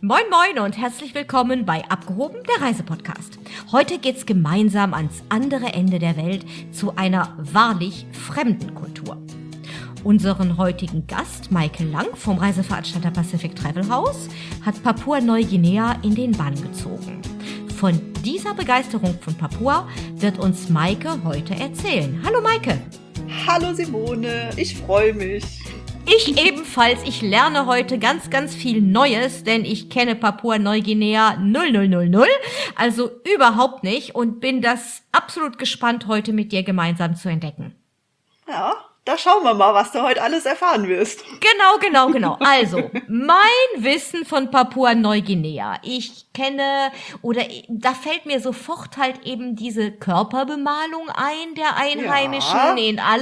Moin moin und herzlich willkommen bei Abgehoben, der Reisepodcast. Heute geht's gemeinsam ans andere Ende der Welt zu einer wahrlich fremden Kultur. Unseren heutigen Gast, Michael Lang vom Reiseveranstalter Pacific Travel House, hat Papua-Neuguinea in den Bann gezogen. Von dieser Begeisterung von Papua wird uns Maike heute erzählen. Hallo Maike. Hallo Simone, ich freue mich. Ich ebenfalls. Ich lerne heute ganz, ganz viel Neues, denn ich kenne Papua-Neuguinea 0000, also überhaupt nicht und bin das absolut gespannt, heute mit dir gemeinsam zu entdecken. Ja, da schauen wir mal, was du heute alles erfahren wirst. Genau. Also, mein Wissen von Papua-Neuguinea. Ich kenne, oder da fällt mir sofort halt eben diese Körperbemalung ein der Einheimischen, Ja.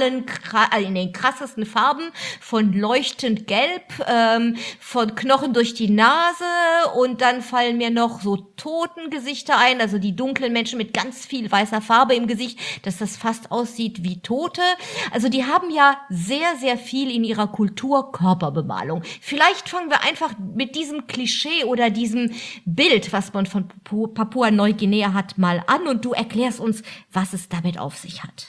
in den krassesten Farben, von leuchtend gelb, von Knochen durch die Nase, und dann fallen mir noch so Totengesichter ein, also die dunklen Menschen mit ganz viel weißer Farbe im Gesicht, dass das fast aussieht wie Tote. Also die haben ja sehr, sehr viel in ihrer Kultur Körperbemalung. Vielleicht fangen wir einfach mit diesem Klischee oder diesem Bild, was man von Papua-Neuguinea hat, mal an, und du erklärst uns, was es damit auf sich hat.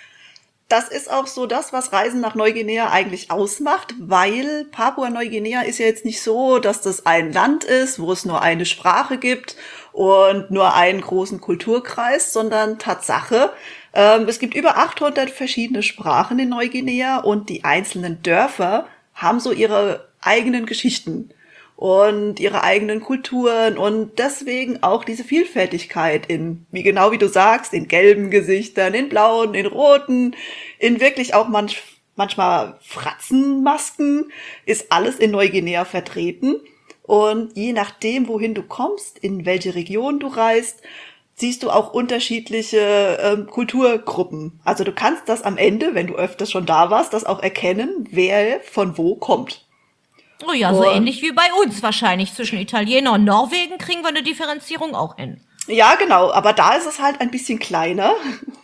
Das ist auch so das, was Reisen nach Neuguinea eigentlich ausmacht, weil Papua-Neuguinea ist ja jetzt nicht so, dass das ein Land ist, wo es nur eine Sprache gibt und nur einen großen Kulturkreis, sondern Tatsache, es gibt über 800 verschiedene Sprachen in Neuguinea und die einzelnen Dörfer haben so ihre eigenen Geschichten und ihre eigenen Kulturen und deswegen auch diese Vielfältigkeit genau wie du sagst, in gelben Gesichtern, in blauen, in roten, in wirklich auch manchmal Fratzenmasken, ist alles in Neuguinea vertreten. Und je nachdem, wohin du kommst, in welche Region du reist, siehst du auch unterschiedliche Kulturgruppen. Also du kannst das am Ende, wenn du öfters schon da warst, das auch erkennen, wer von wo kommt. Oh ja, so ähnlich wie bei uns wahrscheinlich. Zwischen Italiener und Norwegen kriegen wir eine Differenzierung auch hin. Ja, genau, aber da ist es halt ein bisschen kleiner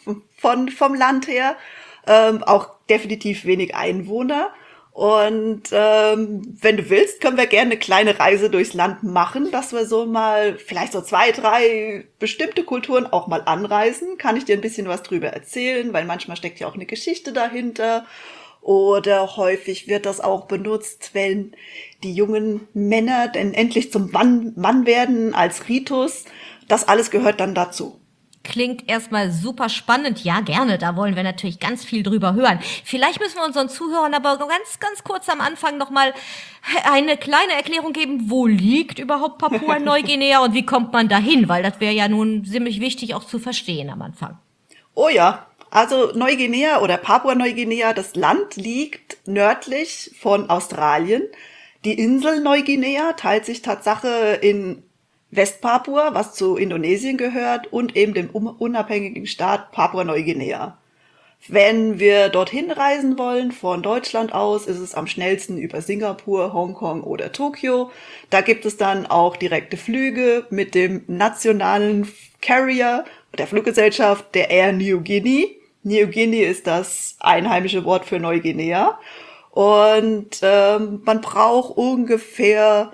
vom Land her, auch definitiv wenig Einwohner. Und wenn du willst, können wir gerne eine kleine Reise durchs Land machen, dass wir so mal vielleicht so 2, 3 bestimmte Kulturen auch mal anreisen. Kann ich dir ein bisschen was drüber erzählen, weil manchmal steckt ja auch eine Geschichte dahinter. Oder häufig wird das auch benutzt, wenn die jungen Männer denn endlich zum Mann werden als Ritus. Das alles gehört dann dazu. Klingt erstmal super spannend. Ja, gerne. Da wollen wir natürlich ganz viel drüber hören. Vielleicht müssen wir unseren Zuhörern aber ganz, ganz kurz am Anfang nochmal eine kleine Erklärung geben. Wo liegt überhaupt Papua-Neuguinea und wie kommt man dahin? Weil das wäre ja nun ziemlich wichtig auch zu verstehen am Anfang. Oh ja, also Neuguinea oder Papua-Neuguinea, das Land liegt nördlich von Australien. Die Insel Neuguinea teilt sich Tatsache in Westpapua, was zu Indonesien gehört, und eben dem unabhängigen Staat Papua-Neuguinea. Wenn wir dorthin reisen wollen, von Deutschland aus, ist es am schnellsten über Singapur, Hongkong oder Tokio. Da gibt es dann auch direkte Flüge mit dem nationalen Carrier der Fluggesellschaft der Air Niugini. Niugini ist das einheimische Wort für Neuguinea. Und man braucht ungefähr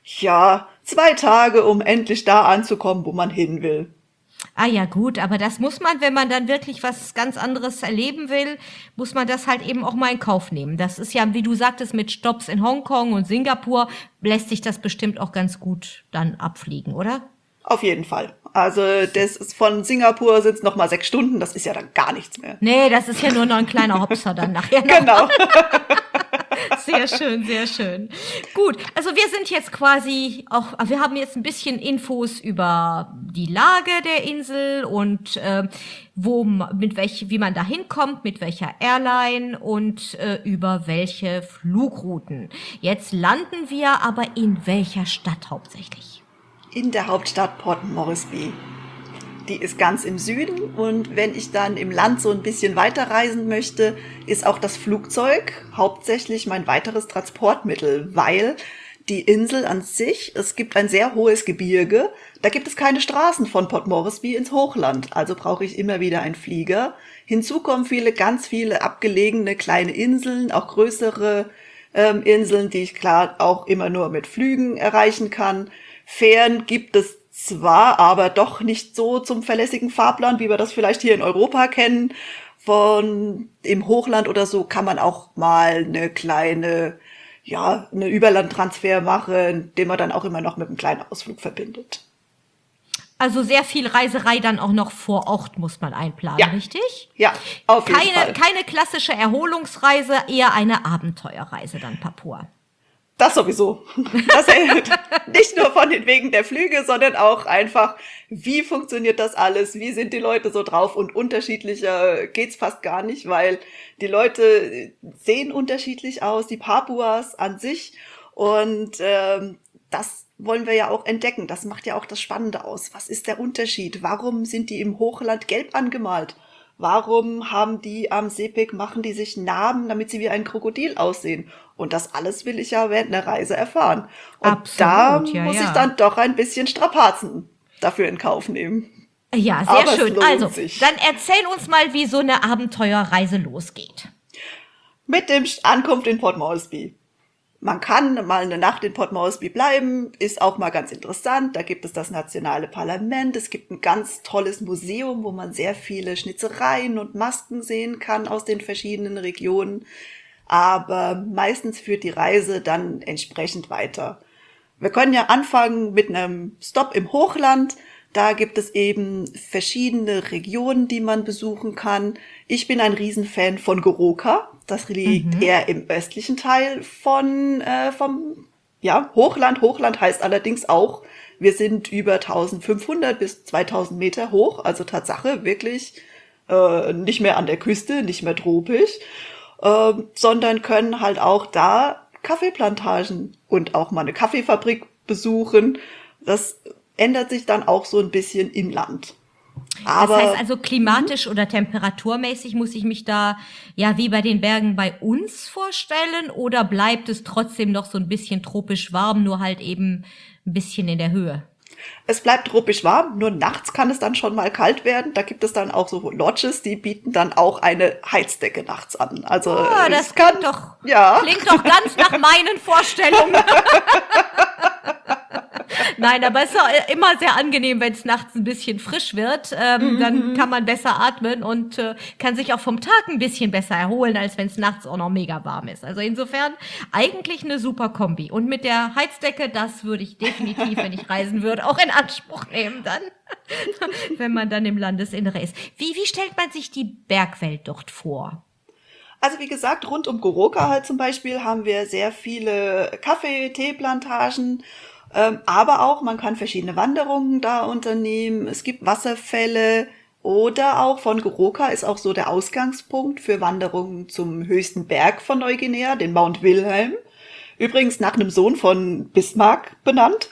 2 Tage, um endlich da anzukommen, wo man hin will. Ah ja, gut, aber das muss man, wenn man dann wirklich was ganz anderes erleben will, muss man das halt eben auch mal in Kauf nehmen. Das ist ja, wie du sagtest, mit Stopps in Hongkong und Singapur lässt sich das bestimmt auch ganz gut dann abfliegen, oder? Auf jeden Fall. Also das ist von Singapur sind es nochmal 6 Stunden, das ist ja dann gar nichts mehr. Nee, das ist ja nur noch ein kleiner Hopser dann nachher. Genau. Sehr schön, sehr schön. Gut, also wir sind jetzt quasi auch, wir haben jetzt ein bisschen Infos über die Lage der Insel und wie man da hinkommt, mit welcher Airline und über welche Flugrouten. Jetzt landen wir aber in welcher Stadt hauptsächlich? In der Hauptstadt Port Moresby. Die ist ganz im Süden und wenn ich dann im Land so ein bisschen weiterreisen möchte, ist auch das Flugzeug hauptsächlich mein weiteres Transportmittel, weil die Insel an sich, es gibt ein sehr hohes Gebirge, da gibt es keine Straßen von Port Moresby ins Hochland, also brauche ich immer wieder einen Flieger. Hinzu kommen ganz viele abgelegene kleine Inseln, auch größere Inseln, die ich klar auch immer nur mit Flügen erreichen kann. Fähren gibt es zwar, aber doch nicht so zum verlässlichen Fahrplan, wie wir das vielleicht hier in Europa kennen. Im Hochland oder so kann man auch mal eine Überlandtransfer machen, den man dann auch immer noch mit einem kleinen Ausflug verbindet. Also sehr viel Reiserei dann auch noch vor Ort muss man einplanen, Ja. richtig? Ja, auf jeden Fall. Keine klassische Erholungsreise, eher eine Abenteuerreise dann Papua. Das sowieso. Das nicht nur von den Wegen der Flüge, sondern auch einfach, wie funktioniert das alles? Wie sind die Leute so drauf? Und unterschiedlicher geht's fast gar nicht, weil die Leute sehen unterschiedlich aus, die Papuas an sich. Und das wollen wir ja auch entdecken. Das macht ja auch das Spannende aus. Was ist der Unterschied? Warum sind die im Hochland gelb angemalt? Warum haben die am Sepik, machen die sich Narben, damit sie wie ein Krokodil aussehen? Und das alles will ich ja während einer Reise erfahren. Und Absolut, da muss ich dann doch ein bisschen Strapazen dafür in Kauf nehmen. Ja, sehr Aber es schön. lohnt Also, sich. dann erzähl uns mal, wie so eine Abenteuerreise losgeht. Mit dem Ankunft in Port Moresby. Man kann mal eine Nacht in Port Moresby bleiben, ist auch mal ganz interessant. Da gibt es das nationale Parlament. Es gibt ein ganz tolles Museum, wo man sehr viele Schnitzereien und Masken sehen kann aus den verschiedenen Regionen. Aber meistens führt die Reise dann entsprechend weiter. Wir können ja anfangen mit einem Stopp im Hochland. Da gibt es eben verschiedene Regionen, die man besuchen kann. Ich bin ein Riesenfan von Goroka. Das liegt eher im östlichen Teil vom Hochland. Hochland heißt allerdings auch, wir sind über 1500 bis 2000 Meter hoch. Also Tatsache wirklich nicht mehr an der Küste, nicht mehr tropisch, sondern können halt auch da Kaffeeplantagen und auch mal eine Kaffeefabrik besuchen. Das ändert sich dann auch so ein bisschen im Land. Aber, das heißt also klimatisch oder temperaturmäßig muss ich mich da ja wie bei den Bergen bei uns vorstellen oder bleibt es trotzdem noch so ein bisschen tropisch warm, nur halt eben ein bisschen in der Höhe? Es bleibt tropisch warm, nur nachts kann es dann schon mal kalt werden. Da gibt es dann auch so Lodges, die bieten dann auch eine Heizdecke nachts an. Also Das klingt doch ganz nach meinen Vorstellungen. Nein, aber es ist auch immer sehr angenehm, wenn es nachts ein bisschen frisch wird. Dann kann man besser atmen und kann sich auch vom Tag ein bisschen besser erholen, als wenn es nachts auch noch mega warm ist. Also insofern eigentlich eine super Kombi. Und mit der Heizdecke, das würde ich definitiv, wenn ich reisen würde, auch in Anspruch nehmen dann, wenn man dann im Landesinnere ist. Wie stellt man sich die Bergwelt dort vor? Also wie gesagt, rund um Goroka halt zum Beispiel haben wir sehr viele Kaffee-Teeplantagen. Aber auch, man kann verschiedene Wanderungen da unternehmen. Es gibt Wasserfälle oder auch von Goroka ist auch so der Ausgangspunkt für Wanderungen zum höchsten Berg von Neuguinea, den Mount Wilhelm. Übrigens nach einem Sohn von Bismarck benannt.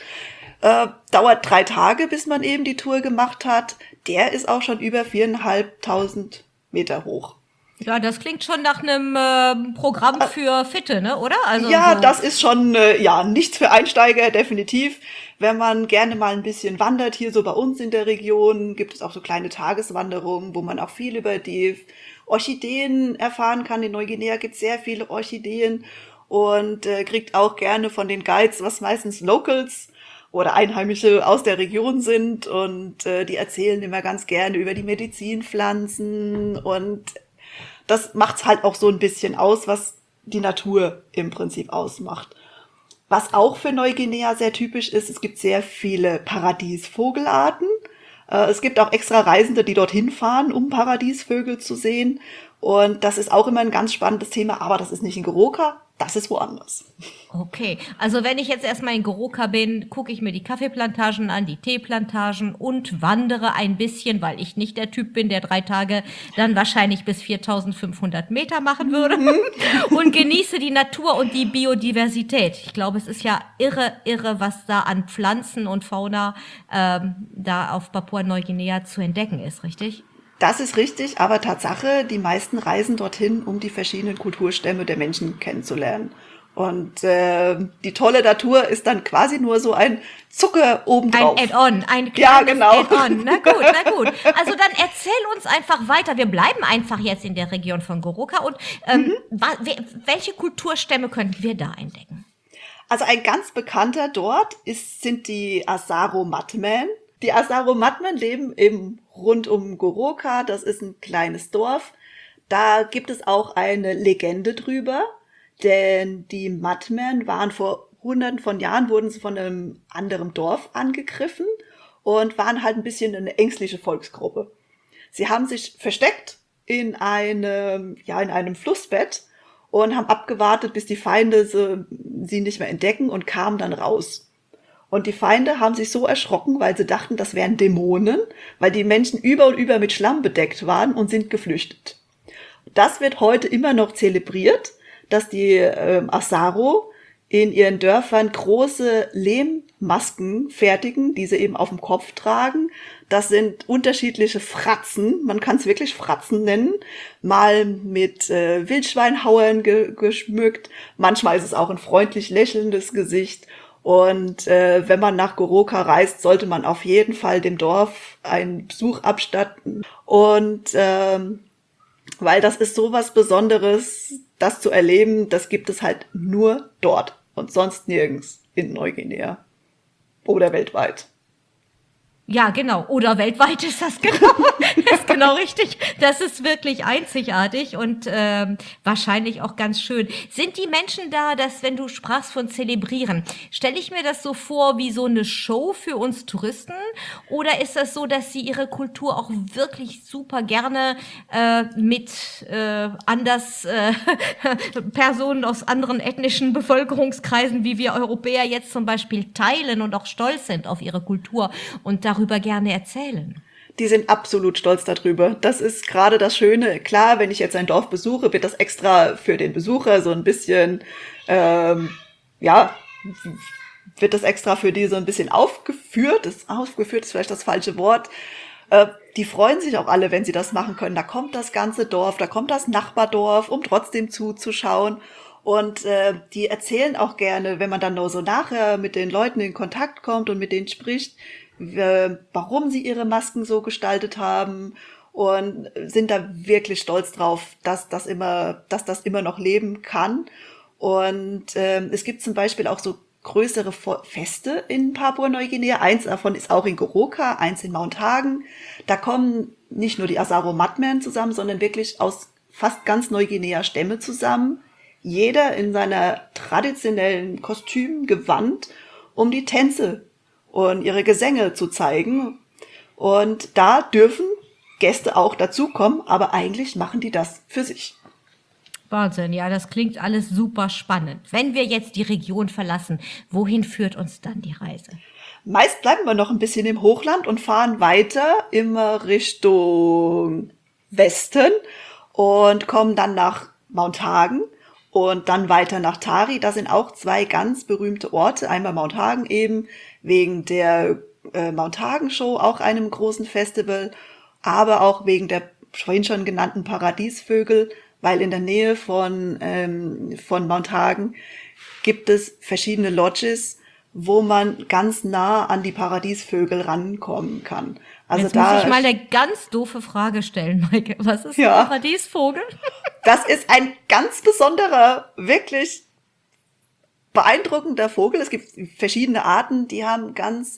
Dauert 3 Tage, bis man eben die Tour gemacht hat. Der ist auch schon über 4.500 Meter hoch. Ja, das klingt schon nach einem Programm für Fitte, ne, oder? Also ja, so. Das ist schon nichts für Einsteiger, definitiv. Wenn man gerne mal ein bisschen wandert, hier so bei uns in der Region, gibt es auch so kleine Tageswanderungen, wo man auch viel über die Orchideen erfahren kann. In Neuguinea gibt es sehr viele Orchideen und kriegt auch gerne von den Guides, was meistens Locals oder Einheimische aus der Region sind und die erzählen immer ganz gerne über die Medizinpflanzen und das macht's halt auch so ein bisschen aus, was die Natur im Prinzip ausmacht. Was auch für Neuguinea sehr typisch ist, es gibt sehr viele Paradiesvogelarten. Es gibt auch extra Reisende, die dorthin fahren, um Paradiesvögel zu sehen. Und das ist auch immer ein ganz spannendes Thema, aber das ist nicht in Goroka, das ist woanders. Okay, also wenn ich jetzt erstmal in Goroka bin, gucke ich mir die Kaffeeplantagen an, die Teeplantagen und wandere ein bisschen, weil ich nicht der Typ bin, der 3 Tage dann wahrscheinlich bis 4.500 Meter machen würde und genieße die Natur und die Biodiversität. Ich glaube, es ist ja irre, was da an Pflanzen und Fauna da auf Papua-Neuguinea zu entdecken ist, richtig? Das ist richtig, aber Tatsache, die meisten reisen dorthin, um die verschiedenen Kulturstämme der Menschen kennenzulernen. Und die tolle Natur ist dann quasi nur so ein Zucker obendrauf. Ein Add-on, ein Ja, kleines genau. Add-on. Na gut, na gut. Also dann erzähl uns einfach weiter. Wir bleiben einfach jetzt in der Region von Goroka. Und welche Kulturstämme könnten wir da entdecken? Also ein ganz bekannter dort sind die Asaro Matmen. Die Asaro Matmen leben eben rund um Goroka. Das ist ein kleines Dorf. Da gibt es auch eine Legende drüber, denn die Matmen waren vor Hunderten von Jahren, wurden sie von einem anderen Dorf angegriffen und waren halt ein bisschen eine ängstliche Volksgruppe. Sie haben sich versteckt in einem Flussbett und haben abgewartet, bis die Feinde sie nicht mehr entdecken und kamen dann raus. Und die Feinde haben sich so erschrocken, weil sie dachten, das wären Dämonen, weil die Menschen über und über mit Schlamm bedeckt waren und sind geflüchtet. Das wird heute immer noch zelebriert, dass die Asaro in ihren Dörfern große Lehmmasken fertigen, die sie eben auf dem Kopf tragen. Das sind unterschiedliche Fratzen, man kann es wirklich Fratzen nennen, mal mit Wildschweinhauern geschmückt, manchmal ist es auch ein freundlich lächelndes Gesicht. Und wenn man nach Goroka reist, sollte man auf jeden Fall dem Dorf einen Besuch abstatten. Und weil das ist so was Besonderes, das zu erleben, das gibt es halt nur dort und sonst nirgends in Neuguinea oder weltweit. Ja, genau. Oder weltweit ist das genau. Das ist genau richtig. Das ist wirklich einzigartig und wahrscheinlich auch ganz schön. Sind die Menschen da, dass, wenn du sprachst von zelebrieren, stelle ich mir das so vor wie so eine Show für uns Touristen? Oder ist das so, dass sie ihre Kultur auch wirklich super gerne mit Personen aus anderen ethnischen Bevölkerungskreisen, wie wir Europäer jetzt zum Beispiel, teilen und auch stolz sind auf ihre Kultur und darüber gerne erzählen? Die sind absolut stolz darüber. Das ist gerade das Schöne. Klar, wenn ich jetzt ein Dorf besuche, wird das extra für den Besucher so ein bisschen, wird das extra für die so ein bisschen aufgeführt. Aufgeführt ist vielleicht das falsche Wort. Die freuen sich auch alle, wenn sie das machen können. Da kommt das ganze Dorf, da kommt das Nachbardorf, um trotzdem zuzuschauen. Und die erzählen auch gerne, wenn man dann nur so nachher mit den Leuten in Kontakt kommt und mit denen spricht, warum sie ihre Masken so gestaltet haben und sind da wirklich stolz drauf, dass das immer noch leben kann. Und es gibt zum Beispiel auch so größere Feste in Papua-Neuguinea. Eins davon ist auch in Goroka, eins in Mount Hagen. Da kommen nicht nur die Asaro Matmen zusammen, sondern wirklich aus fast ganz Neuguinea Stämme zusammen. Jeder in seiner traditionellen Kostüm, Gewand, um die Tänze und ihre Gesänge zu zeigen. Und da dürfen Gäste auch dazukommen, aber eigentlich machen die das für sich. Wahnsinn, ja, das klingt alles super spannend. Wenn wir jetzt die Region verlassen, wohin führt uns dann die Reise? Meist bleiben wir noch ein bisschen im Hochland und fahren weiter immer Richtung Westen und kommen dann nach Mount Hagen und dann weiter nach Tari. Da sind auch zwei ganz berühmte Orte. Einmal Mount Hagen eben wegen der Mount Hagen Show, auch einem großen Festival, aber auch wegen der vorhin schon genannten Paradiesvögel, weil in der Nähe von Mount Hagen gibt es verschiedene Lodges, wo man ganz nah an die Paradiesvögel rankommen kann. Also jetzt muss ich mal eine ganz doofe Frage stellen, Maike. Was ist ein Paradiesvogel? Das ist ein ganz besonderer, wirklich beeindruckender Vogel. Es gibt verschiedene Arten, die haben ein ganz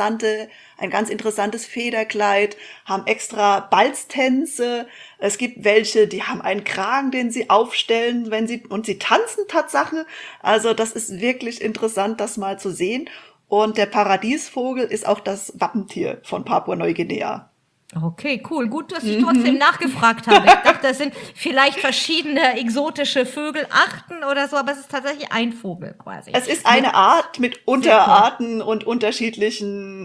interessantes Federkleid, haben extra Balztänze. Es gibt welche, die haben einen Kragen, den sie aufstellen, und sie tanzen Tatsache. Also das ist wirklich interessant, das mal zu sehen. Und der Paradiesvogel ist auch das Wappentier von Papua-Neuguinea. Okay, cool. Gut, dass ich trotzdem nachgefragt habe. Ich dachte, das sind vielleicht verschiedene exotische Vögel, Arten oder so, aber es ist tatsächlich ein Vogel quasi. Es ist eine Art mit Unterarten und unterschiedlichen,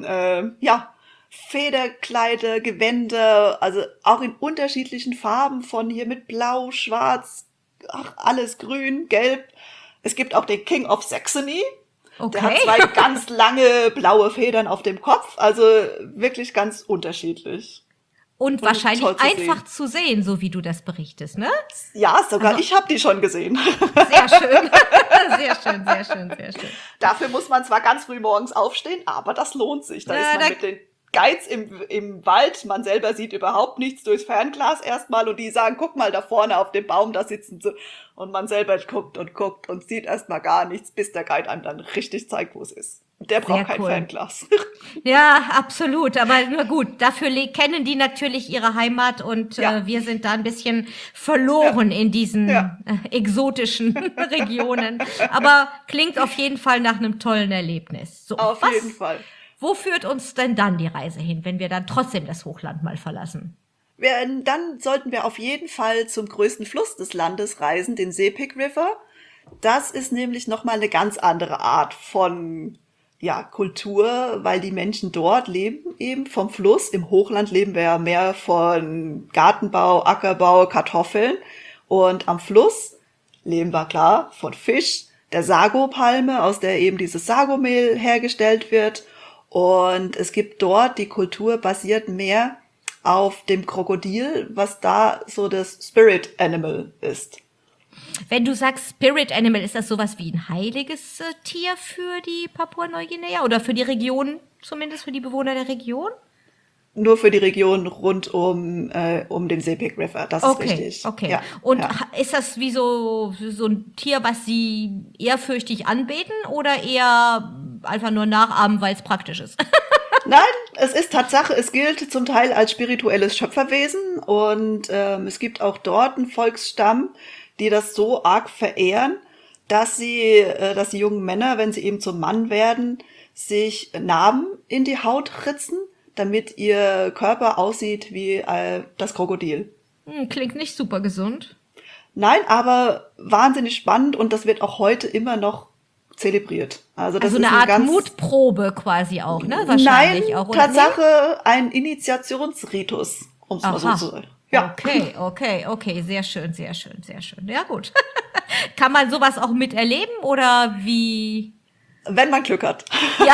Federkleider, Gewänder, also auch in unterschiedlichen Farben von hier mit Blau, Schwarz, alles grün, gelb. Es gibt auch den King of Saxony. Okay. Der hat zwei ganz lange blaue Federn auf dem Kopf, also wirklich ganz unterschiedlich. Und Und wahrscheinlich toll zu einfach sehen. zu sehen, so wie du das berichtest, ne? Ja, sogar Also ich habe die schon gesehen. sehr schön. Sehr schön, sehr schön, sehr schön. Dafür muss man zwar ganz früh morgens aufstehen, aber das lohnt sich. Da ist Na, man mit den Guides im Wald, man selber sieht überhaupt nichts durchs Fernglas erstmal und die sagen, guck mal da vorne auf dem Baum, da sitzen sie. Und man selber guckt und sieht erstmal gar nichts, bis der Guide einem dann richtig zeigt, wo es ist. Und der braucht sehr kein cool. Fernglas. Ja, absolut. Aber nur gut, dafür kennen die natürlich ihre Heimat und Ja. wir sind da ein bisschen verloren in diesen Ja. Exotischen Regionen. Aber klingt auf jeden Fall nach einem tollen Erlebnis. So, Auf jeden Fall. wo führt uns denn dann die Reise hin, wenn wir dann trotzdem das Hochland mal verlassen? Dann sollten wir auf jeden Fall zum größten Fluss des Landes reisen, den Sepik River. Das ist nämlich nochmal eine ganz andere Art von Kultur, weil die Menschen dort leben eben vom Fluss. Im Hochland leben wir ja mehr von Gartenbau, Ackerbau, Kartoffeln. Und am Fluss leben wir klar von Fisch, der Sago-Palme, aus der eben dieses Sagomehl hergestellt wird. Und es gibt dort, die Kultur basiert mehr auf dem Krokodil, was da so das Spirit Animal ist. Wenn du sagst Spirit Animal, ist das sowas wie ein heiliges Tier für die Papua-Neuguinea oder für die Region, zumindest für die Bewohner der Region? Nur für die Region rund um den Sepik River, das ist richtig. Okay. Ja, Und ja. ist das wie so ein Tier, was sie ehrfürchtig anbeten oder eher einfach nur nachahmen, weil es praktisch ist? Nein, es ist Tatsache, es gilt zum Teil als spirituelles Schöpferwesen und es gibt auch dort einen Volksstamm, die das so arg verehren, dass die jungen Männer, wenn sie eben zum Mann werden, sich Narben in die Haut ritzen, damit ihr Körper aussieht wie das Krokodil. Klingt nicht super gesund. Nein, aber wahnsinnig spannend und das wird auch heute immer noch zelebriert. Also das Also ist eine Art ganz Mutprobe quasi auch, ne? Wahrscheinlich Nein, auch, oder? Tatsache ein Initiationsritus, um es mal so Aha. zu sagen. Ja. Okay, sehr schön, sehr schön, sehr schön. Ja, gut. Kann man sowas auch miterleben oder wie? Wenn man Glück hat. Ja,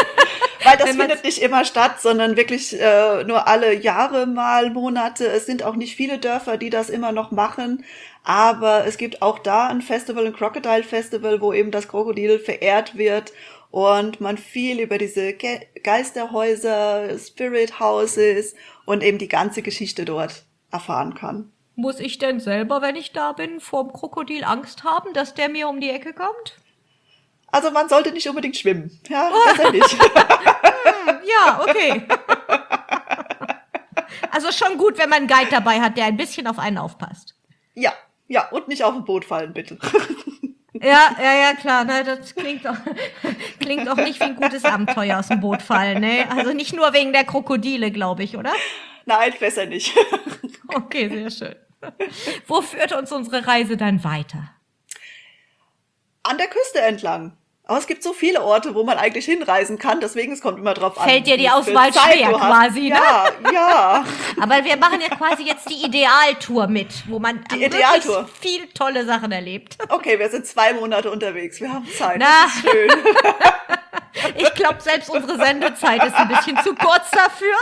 Weil das Wenn man's- findet nicht immer statt, sondern wirklich nur alle Jahre mal, Monate. Es sind auch nicht viele Dörfer, die das immer noch machen. Aber es gibt auch da ein Festival, ein Crocodile Festival, wo eben das Krokodil verehrt wird und man viel über diese Geisterhäuser, Spirit Houses und eben die ganze Geschichte dort erfahren kann. muss ich denn selber, wenn ich da bin, vorm Krokodil Angst haben, dass der mir um die Ecke kommt? Also man sollte nicht unbedingt schwimmen. Ja, besser nicht. Ja, okay. Also schon gut, wenn man einen Guide dabei hat, der ein bisschen auf einen aufpasst. Ja, und nicht auf ein Boot fallen, bitte. Ja, klar. Ne, das klingt auch nicht wie ein gutes Abenteuer aus dem Boot fallen. Ne? Also nicht nur wegen der Krokodile, glaube ich, oder? Nein, besser nicht. Okay, sehr schön. Wo führt uns unsere Reise dann weiter? An der Küste entlang. Aber es gibt so viele Orte, wo man eigentlich hinreisen kann, deswegen es kommt immer drauf an. Fällt dir die wie viel Auswahl Zeit schwer du hast. quasi, ne? Ja. Aber wir machen ja quasi jetzt die Idealtour mit, wo man Die wirklich Idealtour. viel tolle Sachen erlebt. Okay, wir sind 2 Monate unterwegs. Wir haben Zeit. Na. Das ist schön. Ich glaube, selbst unsere Sendezeit ist ein bisschen zu kurz dafür.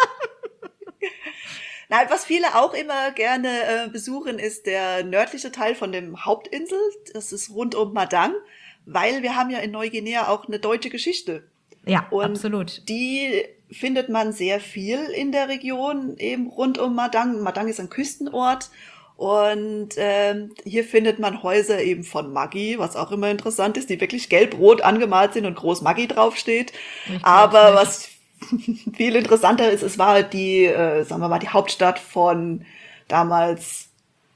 Nein, was viele auch immer gerne besuchen, ist der nördliche Teil von dem Hauptinsel. Das ist rund um Madang, weil wir haben ja in Neuguinea auch eine deutsche Geschichte. Ja, Und absolut. die findet man sehr viel in der Region, eben rund um Madang. Madang ist ein Küstenort und hier findet man Häuser eben von Maggi, was auch immer interessant ist, die wirklich gelb-rot angemalt sind und groß Maggi draufsteht. Aber was viel interessanter ist, es war die, sagen wir mal, die Hauptstadt von damals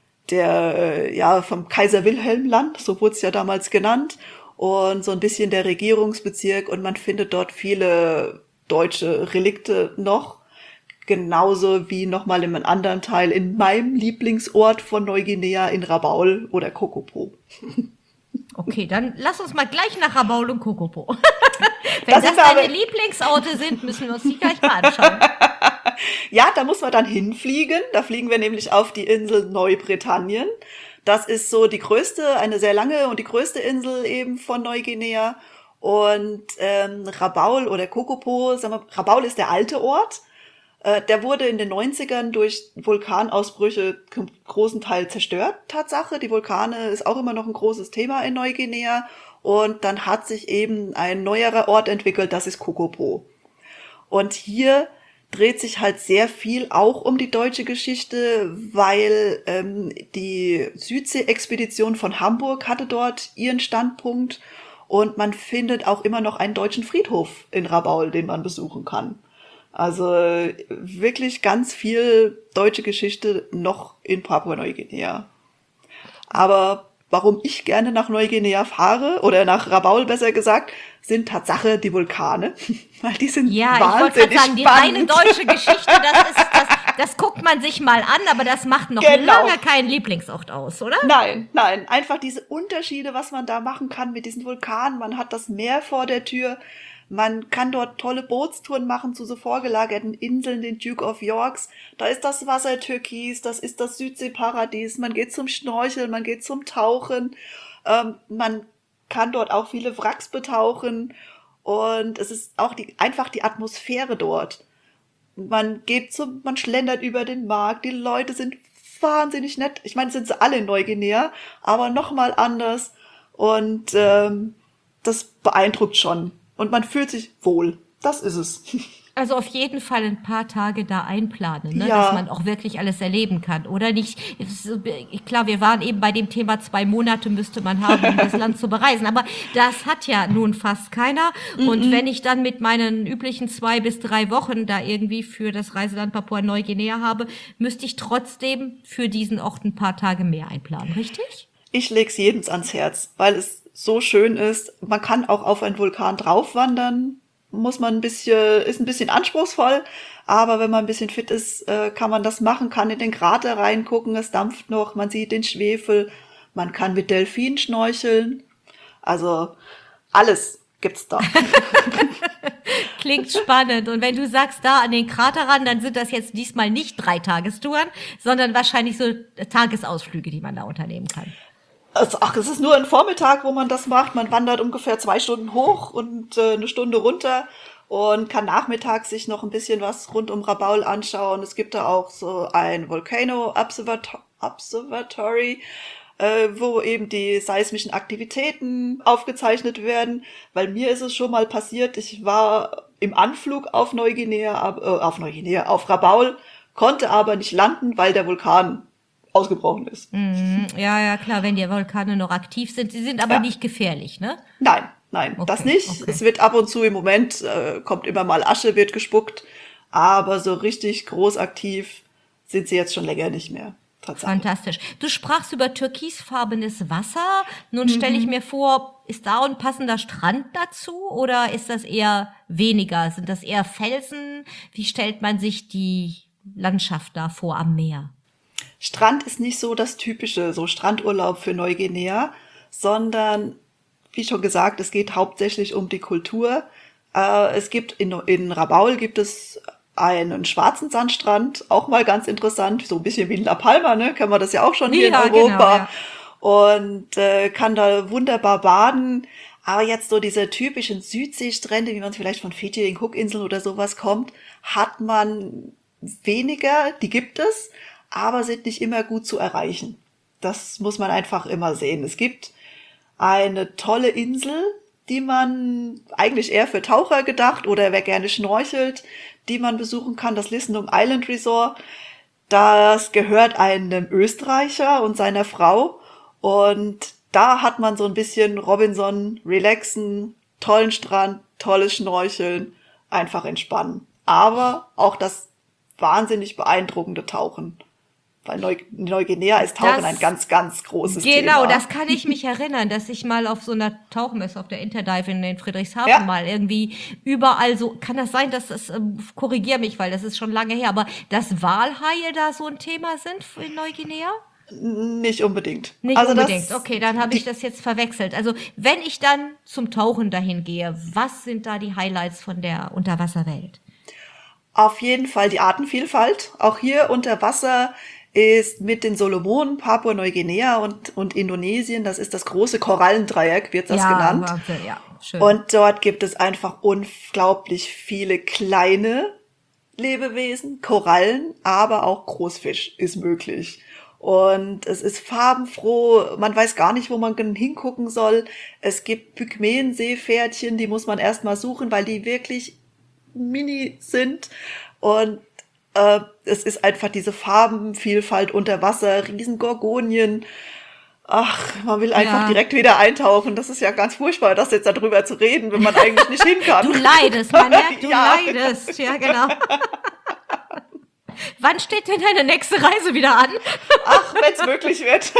vom Kaiser Wilhelmland, so wurde es ja damals genannt, und so ein bisschen der Regierungsbezirk und man findet dort viele deutsche Relikte noch, genauso wie nochmal in einem anderen Teil in meinem Lieblingsort von Neuguinea in Rabaul oder Kokopo. Okay, dann lass uns mal gleich nach Rabaul und Kokopo. Wenn Da das sind wir deine aber- Lieblingsorte sind, müssen wir uns die gleich mal anschauen. Ja, da muss man dann hinfliegen. Da fliegen wir nämlich auf die Insel Neubritannien. Das ist so die größte, eine sehr lange und die größte Insel eben von Neuguinea. Und Rabaul oder Kokopo, sagen wir, Rabaul ist der alte Ort. Der wurde in den 90ern durch Vulkanausbrüche zum großen Teil zerstört, Tatsache. Die Vulkane ist auch immer noch ein großes Thema in Neuguinea. Und dann hat sich eben ein neuerer Ort entwickelt, das ist Kokopo. Und hier dreht sich halt sehr viel auch um die deutsche Geschichte, weil die Südsee-Expedition von Hamburg hatte dort ihren Standpunkt und man findet auch immer noch einen deutschen Friedhof in Rabaul, den man besuchen kann. Also wirklich ganz viel deutsche Geschichte noch in Papua-Neuguinea. Aber warum ich gerne nach Neuguinea fahre, oder nach Rabaul besser gesagt, sind Tatsache die Vulkane. Weil die sind Ja, ich wollte gerade wahnsinnig sagen, die spannend. reine deutsche Geschichte, das guckt man sich mal an, aber das macht noch Genau. lange keinen Lieblingsort aus, oder? Nein, einfach diese Unterschiede, was man da machen kann mit diesen Vulkanen. Man hat das Meer vor der Tür. Man kann dort tolle Bootstouren machen zu so vorgelagerten Inseln, den Duke of Yorks. Da ist das Wasser türkis, das ist das Südseeparadies. Man geht zum Schnorcheln, man geht zum Tauchen. Man kann dort auch viele Wracks betauchen. Und es ist auch einfach die Atmosphäre dort. Man schlendert über den Markt. Die Leute sind wahnsinnig nett. Ich meine, sind sie alle in Neuguinea, aber nochmal anders. Und das beeindruckt schon. Und man fühlt sich wohl. Das ist es. Also auf jeden Fall ein paar Tage da einplanen, ne? Ja. Dass man auch wirklich alles erleben kann, oder nicht? Klar, wir waren eben bei dem Thema 2 Monate müsste man haben, um das Land zu bereisen, aber das hat ja nun fast keiner. Und wenn ich dann mit meinen üblichen 2 bis 3 Wochen da irgendwie für das Reiseland Papua-Neuguinea habe, müsste ich trotzdem für diesen Ort ein paar Tage mehr einplanen, richtig? Ich leg's jedem ans Herz, weil es so schön ist. Man kann auch auf einen Vulkan draufwandern. Ist ein bisschen anspruchsvoll, aber wenn man ein bisschen fit ist, kann man das machen, kann in den Krater reingucken, es dampft noch, man sieht den Schwefel, man kann mit Delfinen schnorcheln. Also alles gibt's da. Klingt spannend. Und wenn du sagst, da an den Krater ran, dann sind das jetzt diesmal nicht 3 Tagestouren, sondern wahrscheinlich so Tagesausflüge, die man da unternehmen kann. Also, es ist nur ein Vormittag, wo man das macht. Man wandert ungefähr 2 Stunden hoch und 1 Stunde runter und kann nachmittags sich noch ein bisschen was rund um Rabaul anschauen. Es gibt da auch so ein Volcano Observatory, wo eben die seismischen Aktivitäten aufgezeichnet werden. Weil mir ist es schon mal passiert, ich war im Anflug auf Rabaul, konnte aber nicht landen, weil der Vulkan ausgebrochen ist. Ja, klar, wenn die Vulkane noch aktiv sind. Sie sind aber nicht gefährlich, ne? Nein, Okay, das nicht. okay. Es wird ab und zu im Moment, kommt immer mal Asche, wird gespuckt, aber so richtig groß aktiv sind sie jetzt schon länger nicht mehr. Tatsache. Fantastisch. Du sprachst über türkisfarbenes Wasser. Nun stelle ich mir vor, ist da ein passender Strand dazu oder ist das eher weniger? Sind das eher Felsen? Wie stellt man sich die Landschaft da vor am Meer? Strand ist nicht so das typische, so Strandurlaub für Neuguinea, sondern, wie schon gesagt, es geht hauptsächlich um die Kultur. Es gibt in Rabaul gibt es einen schwarzen Sandstrand, auch mal ganz interessant, so ein bisschen wie in La Palma, ne? Kennen wir das ja auch schon hier in Europa. Genau, ja. Und kann da wunderbar baden. Aber jetzt so diese typischen Südseestrände, wie man es vielleicht von Fidschi, den Cookinseln oder sowas kommt, hat man weniger, die gibt es, aber sind nicht immer gut zu erreichen. Das muss man einfach immer sehen. Es gibt eine tolle Insel, die man eigentlich eher für Taucher gedacht oder wer gerne schnorchelt, die man besuchen kann, das Listenum Island Resort. Das gehört einem Österreicher und seiner Frau und da hat man so ein bisschen Robinson, relaxen, tollen Strand, tolles Schnorcheln, einfach entspannen. Aber auch das wahnsinnig beeindruckende Tauchen. Weil Neuguinea ist Tauchen ein ganz, ganz großes Thema. Genau, das kann ich mich erinnern, dass ich mal auf so einer Tauchmesse auf der Interdive in Friedrichshafen mal irgendwie überall so, kann das sein, dass das, korrigier mich, weil das ist schon lange her, aber dass Walhaie da so ein Thema sind in Neuguinea? Nicht unbedingt. Nicht unbedingt. Okay, dann habe ich das jetzt verwechselt. Also wenn ich dann zum Tauchen dahin gehe, was sind da die Highlights von der Unterwasserwelt? Auf jeden Fall die Artenvielfalt. Auch hier unter Wasser ist mit den Solomonen, Papua-Neuguinea und Indonesien, das ist das große Korallendreieck, wird das genannt. Ja, schön. Und dort gibt es einfach unglaublich viele kleine Lebewesen, Korallen, aber auch Großfisch ist möglich. Und es ist farbenfroh, man weiß gar nicht, wo man hingucken soll. Es gibt Pygmäenseepferdchen, die muss man erstmal suchen, weil die wirklich mini sind. Und es ist einfach diese Farbenvielfalt unter Wasser, Riesengorgonien. Ach, man will einfach Ja. direkt wieder eintauchen. Das ist ja ganz furchtbar, das jetzt darüber zu reden, wenn man eigentlich nicht hin kann. Du leidest, man merkt, du Ja. leidest. Ja, genau. Wann steht denn deine nächste Reise wieder an? Ach, wenn es möglich wird.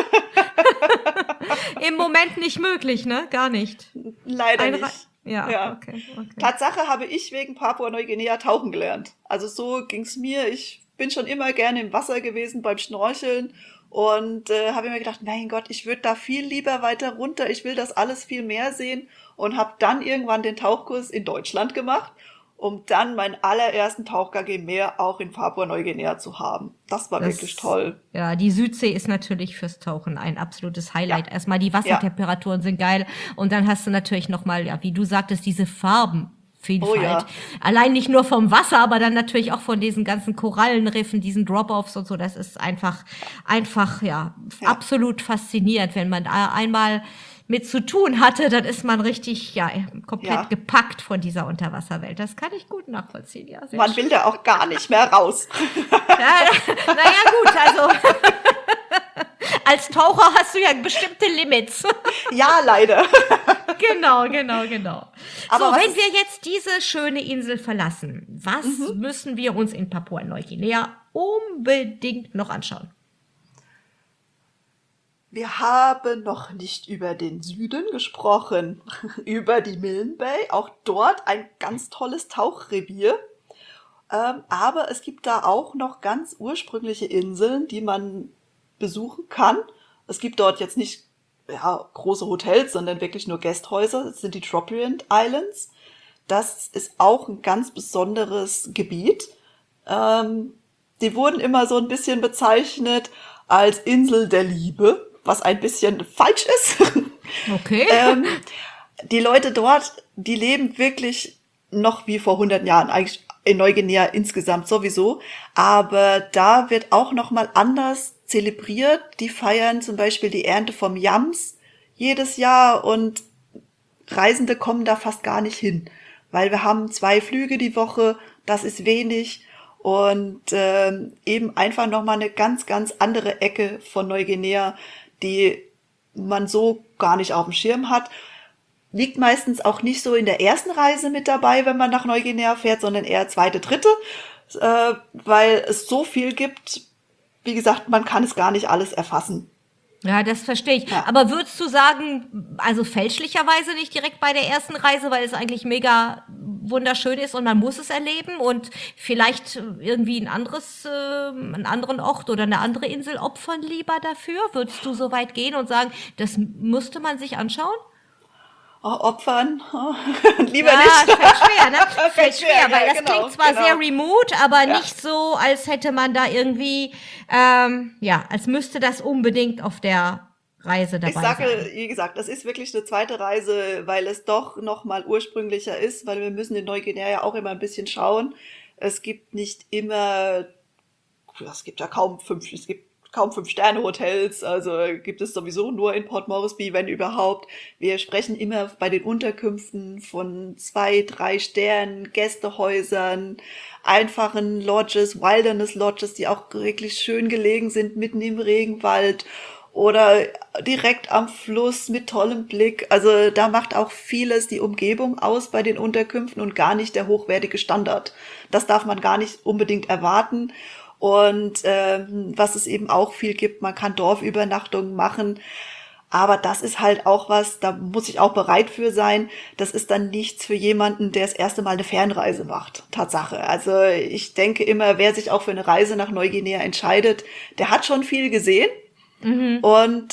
Im Moment nicht möglich, ne? Gar nicht. Leider Ein nicht. Ja, Ja. okay. Tatsache habe ich wegen Papua-Neuguinea tauchen gelernt. Also so ging's mir. Ich bin schon immer gerne im Wasser gewesen beim Schnorcheln und habe mir gedacht, mein Gott, ich würde da viel lieber weiter runter. Ich will das alles viel mehr sehen und habe dann irgendwann den Tauchkurs in Deutschland gemacht, um dann meinen allerersten Tauch-KG mehr auch in Papua-Neuguinea zu haben. Das war wirklich toll. Ja, die Südsee ist natürlich fürs Tauchen ein absolutes Highlight. Ja. Erstmal die Wassertemperaturen sind geil und dann hast du natürlich nochmal, ja, wie du sagtest, diese Farbenvielfalt. Oh ja. Allein nicht nur vom Wasser, aber dann natürlich auch von diesen ganzen Korallenriffen, diesen Drop-Offs und so. Das ist einfach, ja, absolut faszinierend. Wenn man da einmal mit zu tun hatte, dann ist man richtig, ja, komplett gepackt von dieser Unterwasserwelt. Das kann ich gut nachvollziehen, ja. Sehr Man schön. will da auch gar nicht mehr raus. Ja, naja, gut, also als Taucher hast du ja bestimmte Limits. Ja, leider. Genau. Aber So, was wenn wir jetzt diese schöne Insel verlassen, was müssen wir uns in Papua-Neuguinea unbedingt noch anschauen? Wir haben noch nicht über den Süden gesprochen, über die Milne Bay. Auch dort ein ganz tolles Tauchrevier. Aber es gibt da auch noch ganz ursprüngliche Inseln, die man besuchen kann. Es gibt dort jetzt nicht große Hotels, sondern wirklich nur Gästhäuser. Das sind die Trobriand Islands. Das ist auch ein ganz besonderes Gebiet. Die wurden immer so ein bisschen bezeichnet als Insel der Liebe, was ein bisschen falsch ist. Okay. Die Leute dort, die leben wirklich noch wie vor 100 Jahren, eigentlich in Neuguinea insgesamt sowieso, aber da wird auch noch mal anders zelebriert. Die feiern zum Beispiel die Ernte vom Yams jedes Jahr und Reisende kommen da fast gar nicht hin, weil wir haben 2 Flüge die Woche, das ist wenig und eben einfach noch mal eine ganz, ganz andere Ecke von Neuguinea, die man so gar nicht auf dem Schirm hat. Liegt meistens auch nicht so in der ersten Reise mit dabei, wenn man nach Neuguinea fährt, sondern eher zweite, dritte, weil es so viel gibt. Wie gesagt, man kann es gar nicht alles erfassen. Ja, das verstehe ich. Ja. Aber würdest du sagen, also fälschlicherweise nicht direkt bei der ersten Reise, weil es eigentlich mega wunderschön ist und man muss es erleben und vielleicht irgendwie einen anderen Ort oder eine andere Insel opfern lieber dafür? Würdest du so weit gehen und sagen, das musste man sich anschauen? Oh, Opfern, lieber Ja, nicht. fällt schwer, ne? Fällt schwer, ja, weil das genau, klingt zwar genau. sehr remote, aber Ja. nicht so, als hätte man da irgendwie, als müsste das unbedingt auf der Reise dabei Ich sage, sein. wie gesagt, das ist wirklich eine zweite Reise, weil es doch noch mal ursprünglicher ist, weil wir müssen in Neuguinea ja auch immer ein bisschen schauen. Es gibt nicht immer, es gibt kaum 5-Sterne-Hotels, also gibt es sowieso nur in Port Moresby, wenn überhaupt. Wir sprechen immer bei den Unterkünften von 2-3 Sternen, Gästehäusern, einfachen Lodges, Wilderness Lodges, die auch wirklich schön gelegen sind, mitten im Regenwald oder direkt am Fluss mit tollem Blick. Also da macht auch vieles die Umgebung aus bei den Unterkünften und gar nicht der hochwertige Standard. Das darf man gar nicht unbedingt erwarten. Und was es eben auch viel gibt, man kann Dorfübernachtungen machen. Aber das ist halt auch was, da muss ich auch bereit für sein. Das ist dann nichts für jemanden, der das erste Mal eine Fernreise macht. Tatsache. Also ich denke immer, wer sich auch für eine Reise nach Neuguinea entscheidet, der hat schon viel gesehen. Und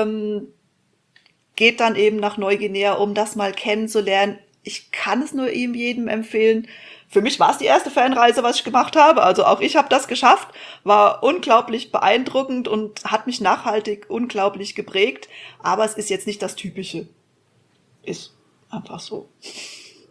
geht dann eben nach Neuguinea, um das mal kennenzulernen. Ich kann es nur jedem empfehlen. Für mich war es die erste Fernreise, was ich gemacht habe. Also auch ich habe das geschafft, war unglaublich beeindruckend und hat mich nachhaltig unglaublich geprägt. Aber es ist jetzt nicht das Typische. Ist einfach so.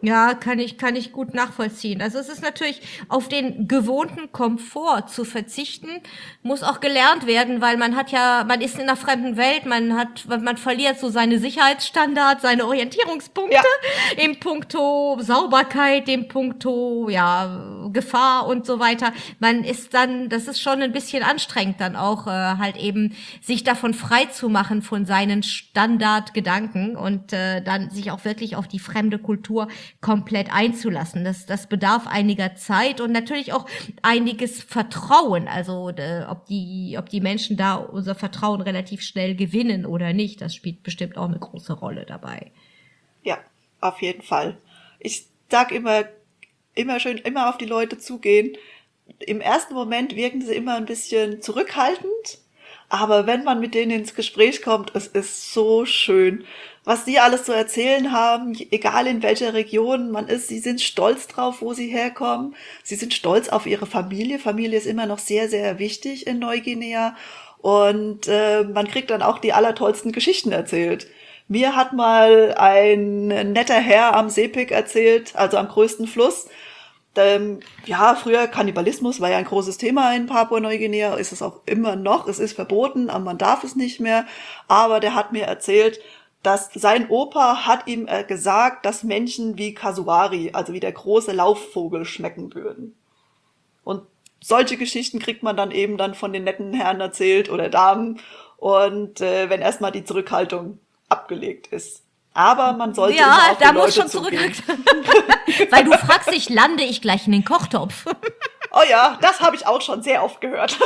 Ja, kann ich gut nachvollziehen. Also es ist natürlich auf den gewohnten Komfort zu verzichten, muss auch gelernt werden, weil man ist in einer fremden Welt, man verliert so seine Sicherheitsstandards, seine Orientierungspunkte Ja, im Puncto Sauberkeit, im Puncto, ja, Gefahr und so weiter. Das ist schon ein bisschen anstrengend dann auch, halt eben sich davon frei zu machen von seinen Standardgedanken und dann sich auch wirklich auf die fremde Kultur komplett einzulassen. Das bedarf einiger Zeit und natürlich auch einiges Vertrauen. Also ob die Menschen da unser Vertrauen relativ schnell gewinnen oder nicht, das spielt bestimmt auch eine große Rolle dabei. ja, auf jeden Fall. Ich sag immer schön, immer auf die Leute zugehen. Im ersten Moment wirken sie immer ein bisschen zurückhaltend, aber wenn man mit denen ins Gespräch kommt, es ist so schön, was die alles zu erzählen haben, egal in welcher Region man ist. Sie sind stolz drauf, wo sie herkommen. Sie sind stolz auf ihre Familie. Familie ist immer noch sehr, sehr wichtig in Neuguinea. Und man kriegt dann auch die allertollsten Geschichten erzählt. Mir hat mal ein netter Herr am Sepik erzählt, also am größten Fluss. Ja, früher Kannibalismus war ja ein großes Thema in Papua-Neuguinea, ist es auch immer noch. Es ist verboten, aber man darf es nicht mehr. Aber der hat mir erzählt, dass sein Opa hat ihm gesagt, dass Menschen wie Kasuari, also wie der große Laufvogel, schmecken würden. Und solche Geschichten kriegt man dann eben dann von den netten Herren erzählt oder Damen. Und wenn erstmal die Zurückhaltung abgelegt ist. Aber man sollte Ja, immer auf die da muss Leute schon zurück. zugehen. Weil du fragst dich, lande ich gleich in den Kochtopf? Oh ja, das habe ich auch schon sehr oft gehört.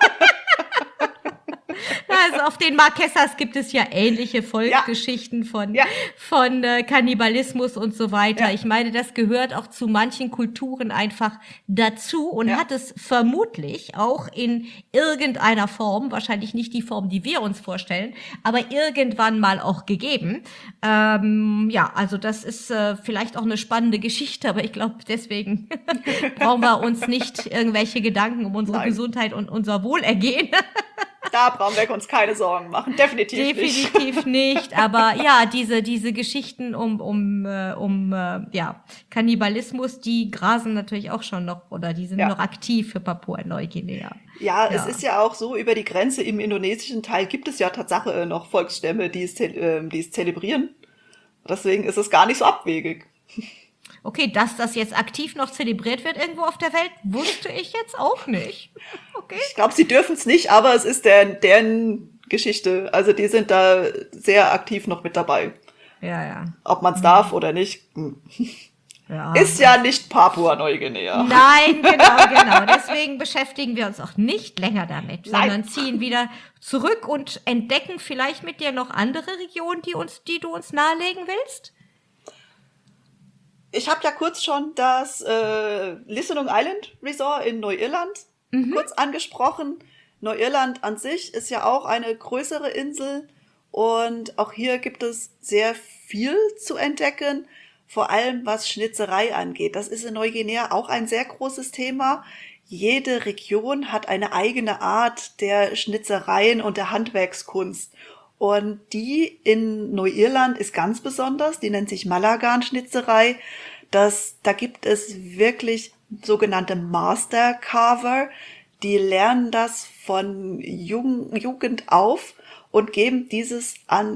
Also auf den Marquesas gibt es ja ähnliche Ja, Volksgeschichten ja, von Kannibalismus und so weiter. ja, Ich meine, das gehört auch zu manchen Kulturen einfach dazu und ja. hat es vermutlich auch in irgendeiner Form, wahrscheinlich nicht die Form, die wir uns vorstellen, aber irgendwann mal auch gegeben. Ja, also das ist vielleicht auch eine spannende Geschichte, aber ich glaube, deswegen brauchen wir uns nicht irgendwelche Gedanken um unsere Nein, Gesundheit und unser Wohlergehen. da brauchen wir uns keine Sorgen machen. Definitiv nicht. Definitiv nicht, aber ja, diese Geschichten ja, Kannibalismus, die grasen natürlich auch schon noch oder die sind noch Ja. aktiv für Papua-Neuguinea. Ja, es ist Ja. ja auch so, über die Grenze im indonesischen Teil gibt es ja Tatsache noch Volksstämme, die es zelebrieren. Deswegen ist es gar nicht so abwegig. Okay, dass das jetzt aktiv noch zelebriert wird irgendwo auf der Welt, wusste ich jetzt auch nicht. Okay. Ich glaube, sie dürfen es nicht, aber es ist deren Geschichte. Also die sind da sehr aktiv noch mit dabei. Ja, ja. Ob man es darf oder nicht, Ja. ist ja nicht Papua-Neuguinea. Nein, genau. Deswegen beschäftigen wir uns auch nicht länger damit, Nein. sondern ziehen wieder zurück und entdecken vielleicht mit dir noch andere Regionen, die du uns nahelegen willst. Ich habe ja kurz schon das Listenung Island Resort in Neuirland kurz angesprochen. Neuirland an sich ist ja auch eine größere Insel und auch hier gibt es sehr viel zu entdecken, vor allem was Schnitzerei angeht. Das ist in Neuguinea auch ein sehr großes Thema. Jede Region hat eine eigene Art der Schnitzereien und der Handwerkskunst. Und die in Neuirland ist ganz besonders, die nennt sich Malagan-Schnitzerei. Da gibt es wirklich sogenannte Master Carver, die lernen das von Jugend auf und geben dieses an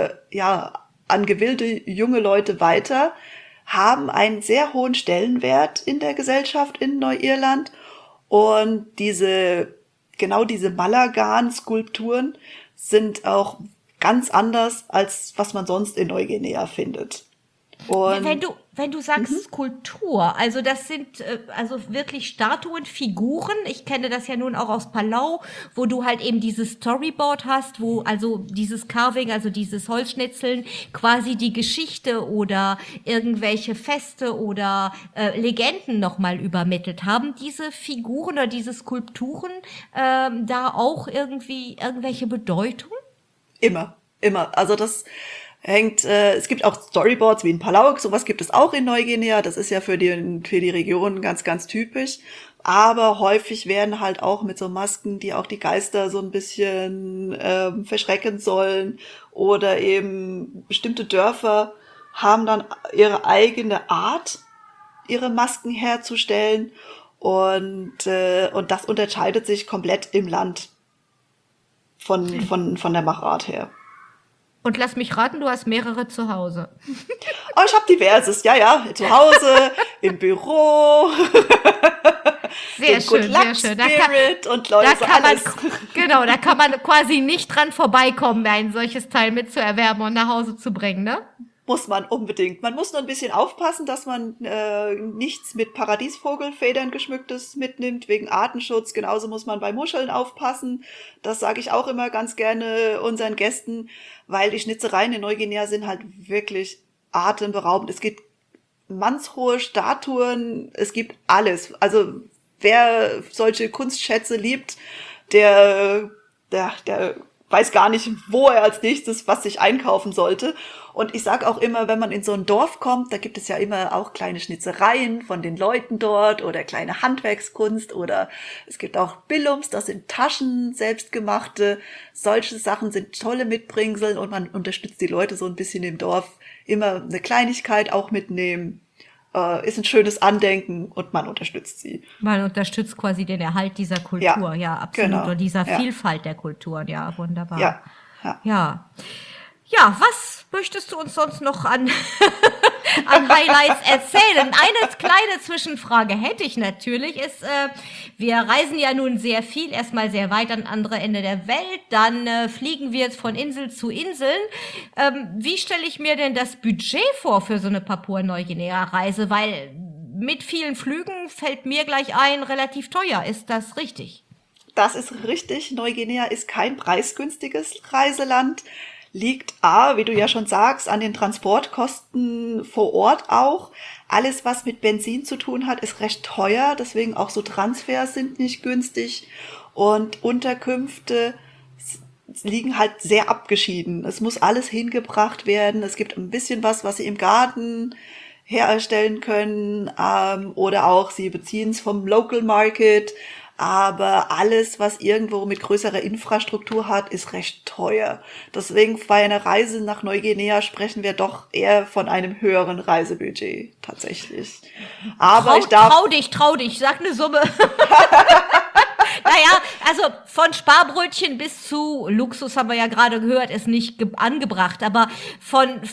an gewillte junge Leute weiter, haben einen sehr hohen Stellenwert in der Gesellschaft in Neuirland und genau diese Malagan-Skulpturen sind auch ganz anders, als was man sonst in Neuguinea findet. Und Wenn du sagst Skulptur, also das sind also wirklich Statuen, Figuren. Ich kenne das ja nun auch aus Palau, wo du halt eben dieses Storyboard hast, wo also dieses Carving, also dieses Holzschnitzeln quasi die Geschichte oder irgendwelche Feste oder Legenden nochmal übermittelt haben. Diese Figuren oder diese Skulpturen da auch irgendwie irgendwelche Bedeutung? immer, immer. Also das es gibt auch Storyboards wie in Palau, sowas gibt es auch in Neuguinea. Das ist ja für die Region ganz, ganz typisch. Aber häufig werden halt auch mit so Masken, die auch die Geister so ein bisschen verschrecken sollen oder eben bestimmte Dörfer haben dann ihre eigene Art, ihre Masken herzustellen und das unterscheidet sich komplett im Land von der Machart her. Und lass mich raten, du hast mehrere zu Hause. Oh, ich habe diverses, ja, zu Hause, im Büro, Sehr den schön, Good Luck sehr schön. Spirit und Leute, Da so kann man, alles. genau, da kann man quasi nicht dran vorbeikommen, ein solches Teil mitzuerwerben und nach Hause zu bringen, ne? Muss man unbedingt. Man muss nur ein bisschen aufpassen, dass man nichts mit Paradiesvogelfedern geschmücktes mitnimmt, wegen Artenschutz. Genauso muss man bei Muscheln aufpassen. Das sage ich auch immer ganz gerne unseren Gästen, weil die Schnitzereien in Neuguinea sind halt wirklich atemberaubend. Es gibt mannshohe Statuen, es gibt alles. Also wer solche Kunstschätze liebt, der weiß gar nicht, wo er als nächstes was sich einkaufen sollte. Und ich sage auch immer, wenn man in so ein Dorf kommt, da gibt es ja immer auch kleine Schnitzereien von den Leuten dort oder kleine Handwerkskunst oder es gibt auch Billums, das sind Taschen, selbstgemachte. Solche Sachen sind tolle Mitbringsel und man unterstützt die Leute so ein bisschen im Dorf. Immer eine Kleinigkeit auch mitnehmen. Ist ein schönes Andenken und man unterstützt sie. Man unterstützt quasi den Erhalt dieser Kultur, ja, absolut. Genau. Oder dieser Ja. Vielfalt der Kulturen, ja, wunderbar. Ja. Ja. Ja, was möchtest du uns sonst noch an Highlights erzählen? Eine kleine Zwischenfrage hätte ich natürlich, ist, wir reisen ja nun sehr viel, erstmal sehr weit an andere Ende der Welt, dann fliegen wir jetzt von Insel zu Inseln. Wie stelle ich mir denn das Budget vor für so eine Papua-Neuguinea-Reise? Weil mit vielen Flügen fällt mir gleich ein, relativ teuer. Ist das richtig? Das ist richtig. Neuguinea ist kein preisgünstiges Reiseland. Liegt A, wie du ja schon sagst, an den Transportkosten vor Ort auch. Alles, was mit Benzin zu tun hat, ist recht teuer. Deswegen auch so Transfers sind nicht günstig. Und Unterkünfte liegen halt sehr abgeschieden. Es muss alles hingebracht werden. Es gibt ein bisschen was sie im Garten herstellen können. Oder auch sie beziehen es vom Local Market. Aber alles, was irgendwo mit größerer Infrastruktur hat, ist recht teuer. Deswegen bei einer Reise nach Neuguinea sprechen wir doch eher von einem höheren Reisebudget tatsächlich. Aber Trau dich, sag eine Summe. Naja, also von Sparbrötchen bis zu Luxus haben wir ja gerade gehört, ist nicht angebracht, aber von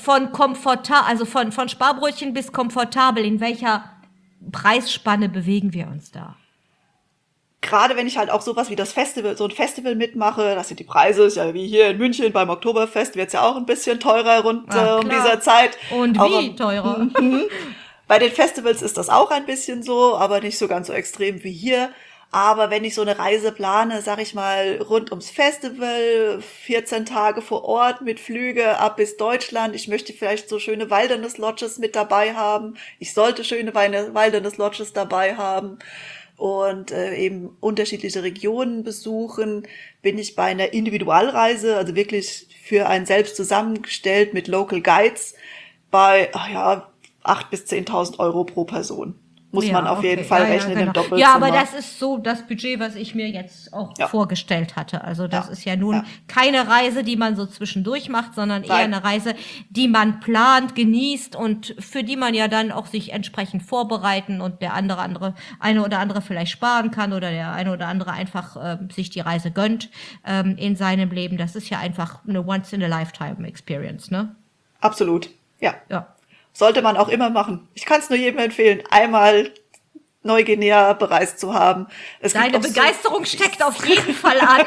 Sparbrötchen bis komfortabel, in welcher Preisspanne bewegen wir uns da? Gerade wenn ich halt auch sowas wie so ein Festival mitmache, das sind die Preise, ist ja wie hier in München beim Oktoberfest, wird's ja auch ein bisschen teurer rund um dieser Zeit. Und auch wie teurer? Bei den Festivals ist das auch ein bisschen so, aber nicht so ganz so extrem wie hier. Aber wenn ich so eine Reise plane, sag ich mal, rund ums Festival, 14 Tage vor Ort mit Flüge ab bis Deutschland, ich möchte vielleicht so schöne Wilderness Lodges mit dabei haben, ich sollte schöne Wilderness Lodges dabei haben und eben unterschiedliche Regionen besuchen, bin ich bei einer Individualreise, also wirklich für einen selbst zusammengestellt mit Local Guides, bei 8.000 bis 10.000 Euro pro Person. Muss man auf jeden Fall rechnen im Doppelzimmer. Ja, aber das ist so das Budget, was ich mir jetzt auch vorgestellt hatte. Also das ist ja nun keine Reise, die man so zwischendurch macht, sondern eher eine Reise, die man plant, genießt und für die man ja dann auch sich entsprechend vorbereiten und der eine oder andere vielleicht sparen kann oder der eine oder andere einfach sich die Reise gönnt in seinem Leben. Das ist ja einfach eine Once-in-a-Lifetime-Experience, ne? Absolut, ja. Sollte man auch immer machen. Ich kann es nur jedem empfehlen, einmal Neuguinea bereist zu haben. Deine Begeisterung steckt auf jeden Fall an.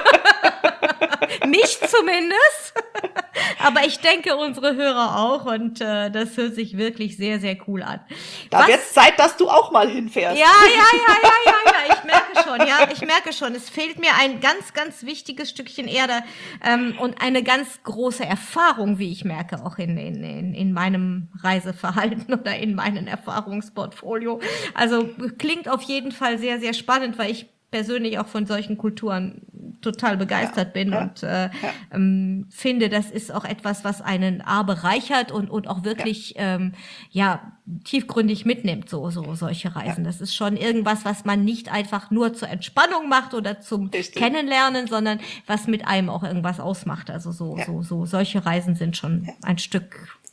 Mich zumindest. Aber ich denke, unsere Hörer auch. Und das hört sich wirklich sehr, sehr cool an. Da wird's Zeit, dass du auch mal hinfährst. Ja. Ich merke schon. Es fehlt mir ein ganz, ganz wichtiges Stückchen Erde und eine ganz große Erfahrung, wie ich merke, auch in meinem Reiseverhalten oder in meinem Erfahrungsportfolio. Also klingt auf jeden Fall sehr, sehr spannend, weil ich persönlich auch von solchen Kulturen total begeistert bin und finde, das ist auch etwas, was einen bereichert und auch wirklich tiefgründig mitnimmt, solche Reisen. Das ist schon irgendwas, was man nicht einfach nur zur Entspannung macht oder zum Kennenlernen, sondern was mit einem auch irgendwas ausmacht. Also solche Reisen sind schon ein Stück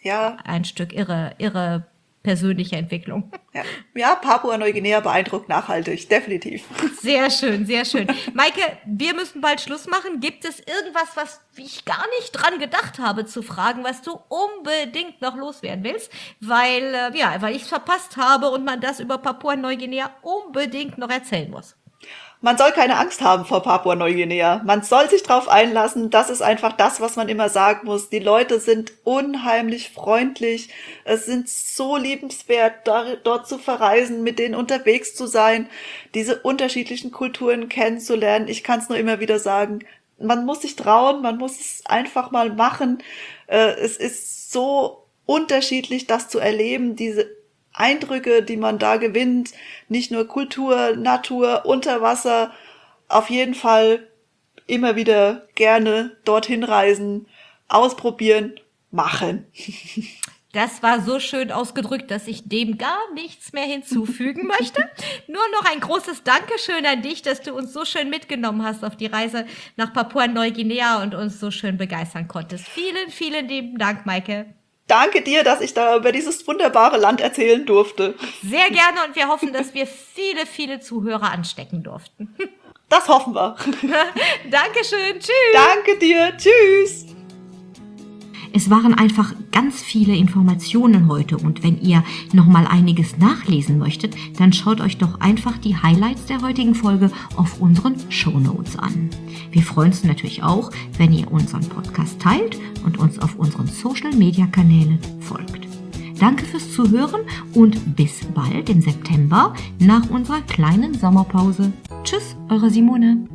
Ja. ein Stück ihre persönliche Entwicklung. Ja, Papua-Neuguinea beeindruckt nachhaltig, definitiv. Sehr schön, sehr schön. Maike, wir müssen bald Schluss machen. Gibt es irgendwas, was ich gar nicht dran gedacht habe zu fragen, was du unbedingt noch loswerden willst? Weil ich es verpasst habe und man das über Papua-Neuguinea unbedingt noch erzählen muss. Man soll keine Angst haben vor Papua-Neuguinea. Man soll sich drauf einlassen. Das ist einfach das, was man immer sagen muss. Die Leute sind unheimlich freundlich. Es sind so liebenswert, dort zu verreisen, mit denen unterwegs zu sein, diese unterschiedlichen Kulturen kennenzulernen. Ich kann es nur immer wieder sagen. Man muss sich trauen, man muss es einfach mal machen. Es ist so unterschiedlich, das zu erleben, diese Eindrücke, die man da gewinnt, nicht nur Kultur, Natur, Unterwasser, auf jeden Fall immer wieder gerne dorthin reisen, ausprobieren, machen. Das war so schön ausgedrückt, dass ich dem gar nichts mehr hinzufügen möchte. Nur noch ein großes Dankeschön an dich, dass du uns so schön mitgenommen hast auf die Reise nach Papua-Neuguinea und uns so schön begeistern konntest. Vielen, vielen lieben Dank, Maike. Danke dir, dass ich da über dieses wunderbare Land erzählen durfte. Sehr gerne und wir hoffen, dass wir viele, viele Zuhörer anstecken durften. Das hoffen wir. Dankeschön, tschüss. Danke dir, tschüss. Es waren einfach ganz viele Informationen heute und wenn ihr nochmal einiges nachlesen möchtet, dann schaut euch doch einfach die Highlights der heutigen Folge auf unseren Shownotes an. Wir freuen uns natürlich auch, wenn ihr unseren Podcast teilt und uns auf unseren Social-Media-Kanälen folgt. Danke fürs Zuhören und bis bald im September nach unserer kleinen Sommerpause. Tschüss, eure Simone.